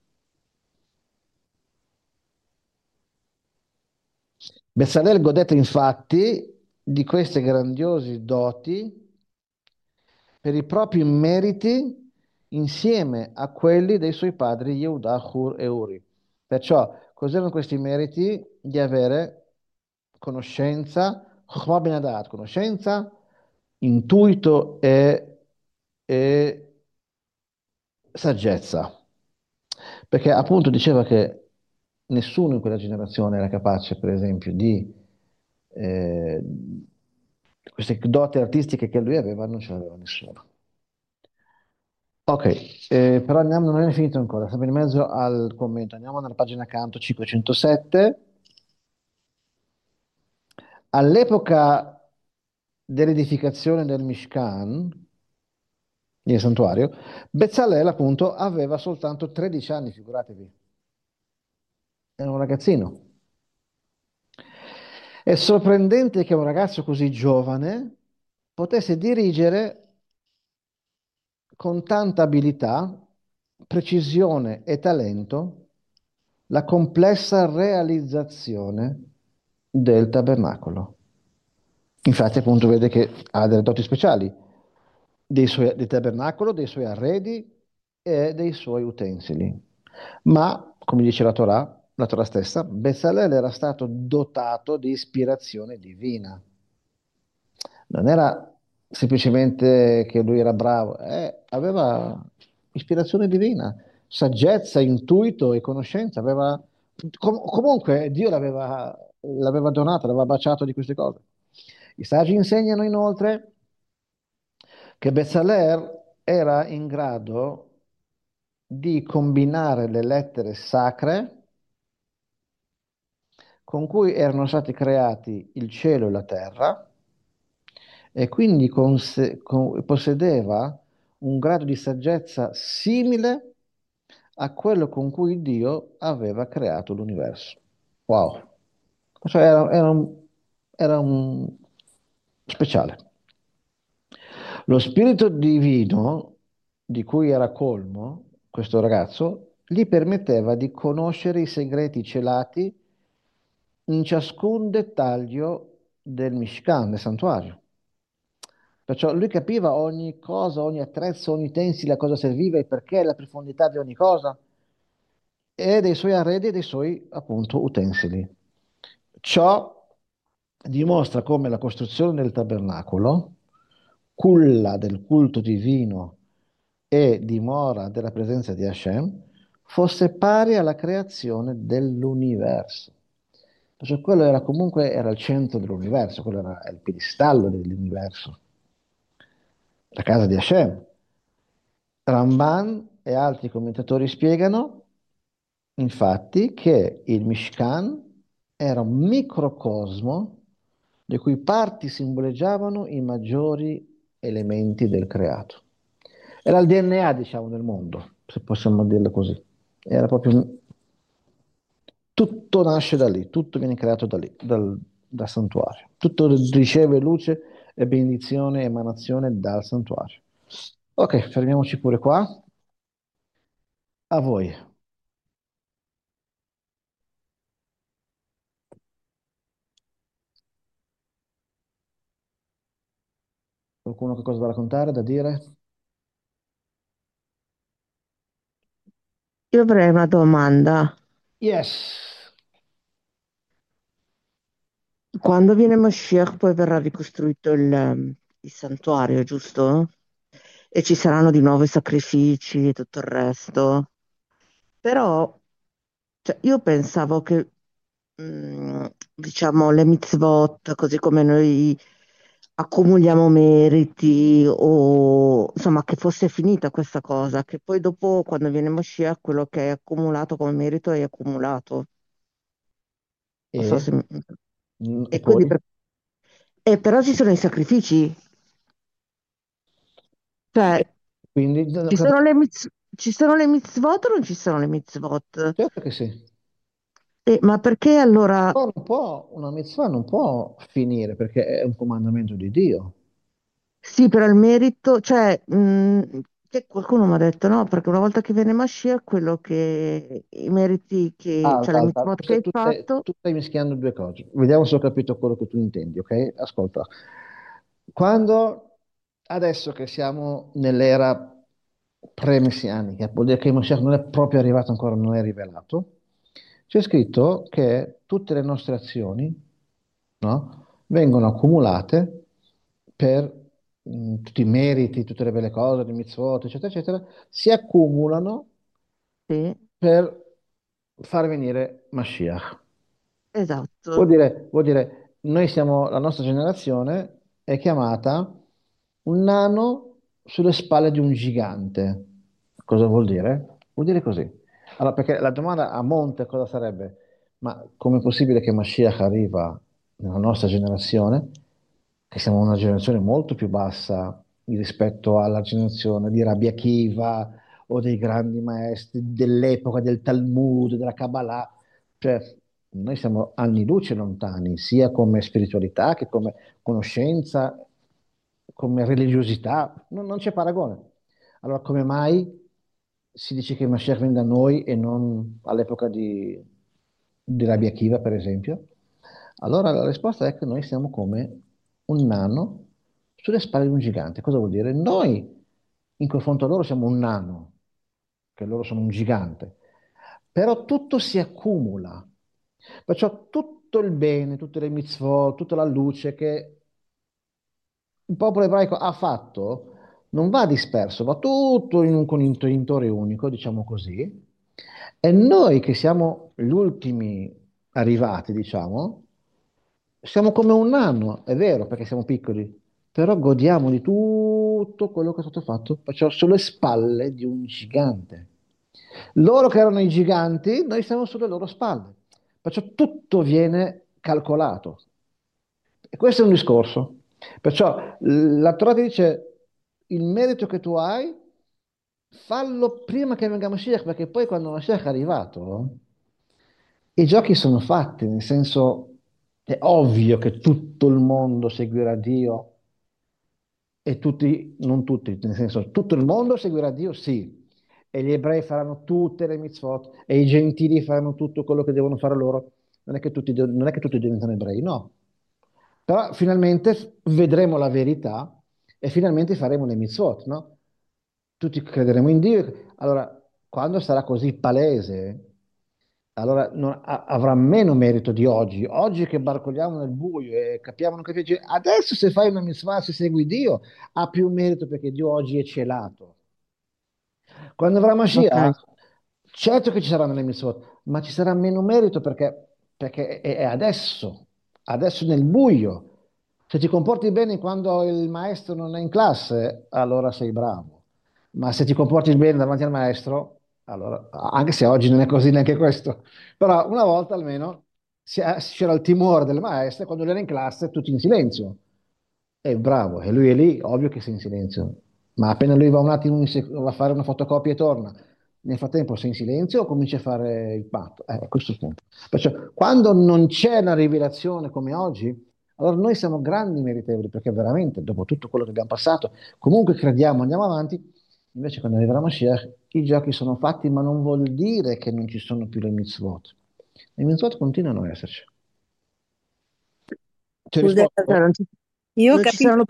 Speaker 1: Bezzalel godette infatti di queste grandiose doti per i propri meriti insieme a quelli dei suoi padri Yehuda, Hur e Uri. Perciò, cos'erano questi meriti? Di avere conoscenza, Chokhmah ben Adat, conoscenza, intuito e, e saggezza. Perché appunto diceva che nessuno in quella generazione era capace, per esempio, di eh, queste doti artistiche che lui aveva, non ce l'aveva nessuno. Ok, eh, però andiamo, non è finito ancora, siamo in mezzo al commento. Andiamo nella pagina accanto cinquecentosette. All'epoca dell'edificazione del Mishkan, il santuario, Bezzalel appunto aveva soltanto tredici anni, figuratevi, era un ragazzino. È sorprendente che un ragazzo così giovane potesse dirigere con tanta abilità, precisione e talento la complessa realizzazione del tabernacolo. Infatti, appunto, vede che ha delle doti speciali dei suoi, del tabernacolo, dei suoi arredi e dei suoi utensili. Ma, come dice la Torah, la Torah stessa, Bezzalel era stato dotato di ispirazione divina. Non era semplicemente che lui era bravo, eh, aveva ispirazione divina, saggezza, intuito e conoscenza. Aveva, com- comunque Dio l'aveva l'aveva donato, l'aveva baciato di queste cose. I saggi insegnano inoltre che Bezalel era in grado di combinare le lettere sacre con cui erano stati creati il cielo e la terra e quindi conse- con- possedeva un grado di saggezza simile a quello con cui Dio aveva creato l'universo. Wow. Cioè era, era un, era un speciale. Lo spirito divino di cui era colmo questo ragazzo gli permetteva di conoscere i segreti celati in ciascun dettaglio del Mishkan, del santuario. Perciò lui capiva ogni cosa, ogni attrezzo, ogni utensile, a cosa serviva e perché, la profondità di ogni cosa, e dei suoi arredi e dei suoi, appunto, utensili. Ciò dimostra come la costruzione del tabernacolo, culla del culto divino e dimora della presenza di Hashem, fosse pari alla creazione dell'universo. Perciò quello era comunque era il centro dell'universo, quello era il piedistallo dell'universo, la casa di Hashem. Ramban e altri commentatori spiegano, infatti, che il Mishkan era un microcosmo le cui parti simboleggiavano i maggiori elementi del creato. Era il D N A, diciamo, del mondo, se possiamo dirlo così. Era proprio tutto nasce da lì, tutto viene creato da lì, dal, dal santuario. Tutto riceve luce e benedizione e emanazione dal santuario. Ok, fermiamoci pure qua. A voi. Qualcuno che cosa da raccontare, da dire?
Speaker 7: Io avrei una domanda.
Speaker 1: Yes.
Speaker 7: Quando viene Mashiach poi verrà ricostruito il, ehm, il santuario, giusto? E ci saranno di nuovo i sacrifici e tutto il resto. Però, cioè, io pensavo che, mm, diciamo, le mitzvot, così come noi accumuliamo meriti, o insomma, che fosse finita questa cosa, che poi dopo, quando viene Mashiach, quello che hai accumulato come merito hai accumulato. Non so
Speaker 1: E,
Speaker 7: se...
Speaker 1: mm, e
Speaker 7: E quindi
Speaker 1: poi?
Speaker 7: per... E però ci sono i sacrifici,
Speaker 1: E
Speaker 7: cioè
Speaker 1: quindi,
Speaker 7: ci sono le, mitz- ci sono le mitzvot o non ci sono le mitzvot?
Speaker 1: certo che sì.
Speaker 7: Eh, ma perché allora,
Speaker 1: Però non può, una mitzvah non può finire perché è un comandamento di Dio.
Speaker 7: sì, però il merito, cioè, mh, che qualcuno mi ha detto no, perché una volta che viene Mashiach, quello che i meriti che, cioè
Speaker 1: Alta,
Speaker 7: le
Speaker 1: alta,
Speaker 7: mitzvot che
Speaker 1: se
Speaker 7: hai
Speaker 1: tu stai,
Speaker 7: fatto,
Speaker 1: tu stai mischiando due cose. Vediamo se ho capito quello che tu intendi, ok? Ascolta. Quando adesso che siamo nell'era pre-messianica, vuol dire che il Messiah non è proprio arrivato ancora, non è rivelato, c'è scritto che tutte le nostre azioni, no, vengono accumulate per mh, tutti i meriti, tutte le belle cose, le mitzvot, eccetera, eccetera, si accumulano
Speaker 7: sì,
Speaker 1: per far venire Mashiach. Vuol
Speaker 7: esatto,
Speaker 1: dire, vuol dire, noi siamo, la nostra generazione è chiamata un nano sulle spalle di un gigante. Cosa vuol dire? Vuol dire così. Allora, perché la domanda a monte cosa sarebbe? Ma com'è possibile che Mashiach arriva nella nostra generazione, che siamo una generazione molto più bassa rispetto alla generazione di Rabbi Akiva o dei grandi maestri dell'epoca del Talmud, della Kabbalah, cioè noi siamo anni luce lontani, sia come spiritualità che come conoscenza, come religiosità, non, non c'è paragone. Allora, come mai si dice che Mashiach viene da noi e non all'epoca di, di Rabbi Akiva, per esempio? Allora la risposta è che noi siamo come un nano sulle spalle di un gigante. Cosa vuol dire? Noi, in confronto a loro, siamo un nano, che loro sono un gigante. Però tutto si accumula. Perciò tutto il bene, tutte le mitzvot, tutta la luce che il popolo ebraico ha fatto non va disperso, va tutto in un contenitore unico, diciamo così. E noi che siamo gli ultimi arrivati, diciamo, siamo come un nano, è vero, perché siamo piccoli, però godiamo di tutto quello che è stato fatto, perciò sulle spalle di un gigante. Loro che erano i giganti, noi siamo sulle loro spalle, perciò tutto viene calcolato. E questo è un discorso. Perciò la Torah ti dice il merito che tu hai, fallo prima che venga Mashiach, perché poi quando Mashiach è arrivato, i giochi sono fatti, nel senso è ovvio che tutto il mondo seguirà Dio e tutti, non tutti, nel senso tutto il mondo seguirà Dio, sì, e gli ebrei faranno tutte le mitzvot e i gentili faranno tutto quello che devono fare loro. Non è che tutti, non è che tutti diventano ebrei, no. Però finalmente vedremo la verità e finalmente faremo le mitzvot, no? Tutti crederemo in Dio. Allora, quando sarà così palese, allora non- a- avrà meno merito di oggi. Oggi che barcogliamo nel buio e capiamo, non capisci. Adesso se fai una mitzvah, se segui Dio, ha più merito perché Dio oggi è celato. Quando avrà
Speaker 7: ok,
Speaker 1: Mashiach, certo che ci saranno le mitzvot, ma ci sarà meno merito perché, perché è, è adesso, adesso nel buio. Se ti comporti bene quando il maestro non è in classe, allora sei bravo. Ma se ti comporti bene davanti al maestro, allora, anche se oggi non è così neanche questo, però una volta almeno si- c'era il timore del maestro e quando lui era in classe tutti in silenzio. È bravo, e lui è lì, ovvio che sei in silenzio. Ma appena lui va un attimo in sec- va a fare una fotocopia e torna, nel frattempo sei in silenzio o cominci a fare il patto? Eh, a questo punto. Perciò, quando non c'è una rivelazione come oggi, allora noi siamo grandi meritevoli, perché veramente, dopo tutto quello che abbiamo passato, comunque crediamo, andiamo avanti. Invece quando arriverà Mashiach, i giochi sono fatti, ma non vuol dire che non ci sono più le mitzvot. Le mitzvot continuano a esserci. Ti ho
Speaker 6: Scusa,
Speaker 1: risposto?
Speaker 7: cioè, non ci,
Speaker 6: io ho
Speaker 7: non ci
Speaker 6: capito
Speaker 7: saranno più,
Speaker 6: cosa,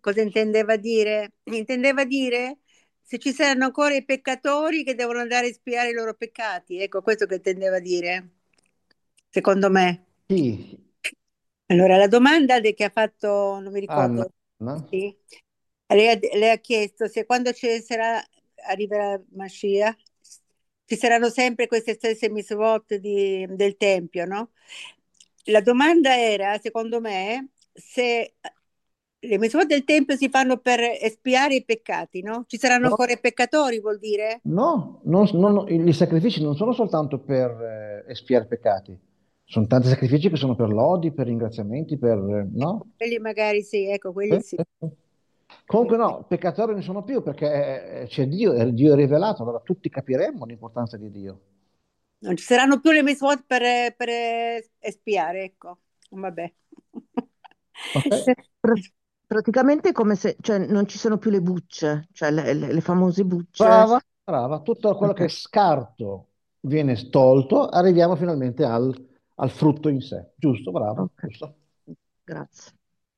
Speaker 6: cosa intendeva dire? Intendeva dire se ci saranno ancora i peccatori che devono andare a spiare i loro peccati. Ecco, questo che intendeva dire, secondo me.
Speaker 1: Chi?
Speaker 6: Allora, la domanda de- che ha fatto, non mi
Speaker 1: Anna.
Speaker 6: ricordo,
Speaker 1: Anna?
Speaker 6: sì, lei ha, lei ha chiesto se quando ci sarà, arriverà Mashiach, ci saranno sempre queste stesse misvot di- del Tempio, no? La domanda era, secondo me, se le misvot del Tempio si fanno per espiare i peccati, no? Ci saranno
Speaker 1: No,
Speaker 6: ancora i peccatori, vuol dire?
Speaker 1: no, non-
Speaker 6: No,
Speaker 1: non- i sacrifici non sono soltanto per eh, espiare peccati, sono tanti sacrifici che sono per lodi, per ringraziamenti, per... eh, no?
Speaker 6: quelli magari sì, ecco,
Speaker 1: Sì,
Speaker 6: quelli sì.
Speaker 1: sì, sì. Comunque no, peccatori non sono più perché eh, c'è Dio, e Dio è rivelato, allora tutti capiremo l'importanza di Dio.
Speaker 6: Non ci saranno più le misvot per, per espiare, ecco. Vabbè.
Speaker 1: Ok?
Speaker 7: Pra- praticamente è come se, cioè, non ci sono più le bucce, cioè le, le- le famose bucce.
Speaker 1: Brava, brava, tutto quello che è
Speaker 7: Ok,
Speaker 1: scarto viene tolto, arriviamo finalmente al, al frutto in sé. Giusto, brava,
Speaker 7: ok,
Speaker 1: giusto.
Speaker 7: grazie.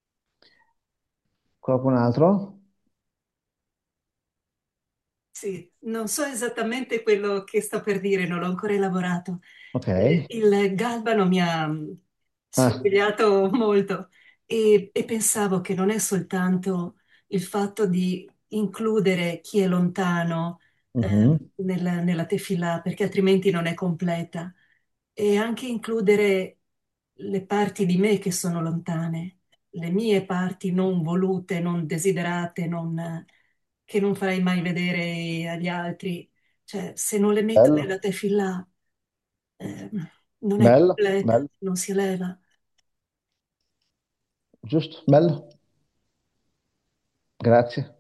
Speaker 1: Qualcun altro?
Speaker 5: Sì, non so esattamente quello che sto per dire, non l'ho ancora elaborato.
Speaker 1: Ok.
Speaker 5: Eh, il galvano mi ha mm,
Speaker 1: Ah,
Speaker 5: sorvegliato molto e, e pensavo che non è soltanto il fatto di includere chi è lontano
Speaker 1: mhm.
Speaker 5: eh, nella, nella tefillah, perché altrimenti non è completa, e anche includere le parti di me che sono lontane, le mie parti non volute, non desiderate, non- che non farei mai vedere agli altri. Cioè, se non le metto nella
Speaker 1: Bello,
Speaker 5: tefillah, eh, non è
Speaker 1: bello,
Speaker 5: completa,
Speaker 1: bello,
Speaker 5: non si eleva.
Speaker 1: giusto, bello. Grazie.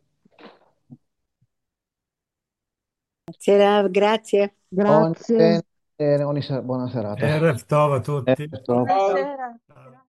Speaker 6: Grazie, Rav, grazie.
Speaker 1: Ogni,
Speaker 7: Grazie.
Speaker 1: bene, ogni, buona serata.
Speaker 4: Erev Tov a
Speaker 1: Eh,
Speaker 4: tutti.
Speaker 1: troppo.
Speaker 3: Ciao.
Speaker 2: Buonasera.
Speaker 4: Ciao.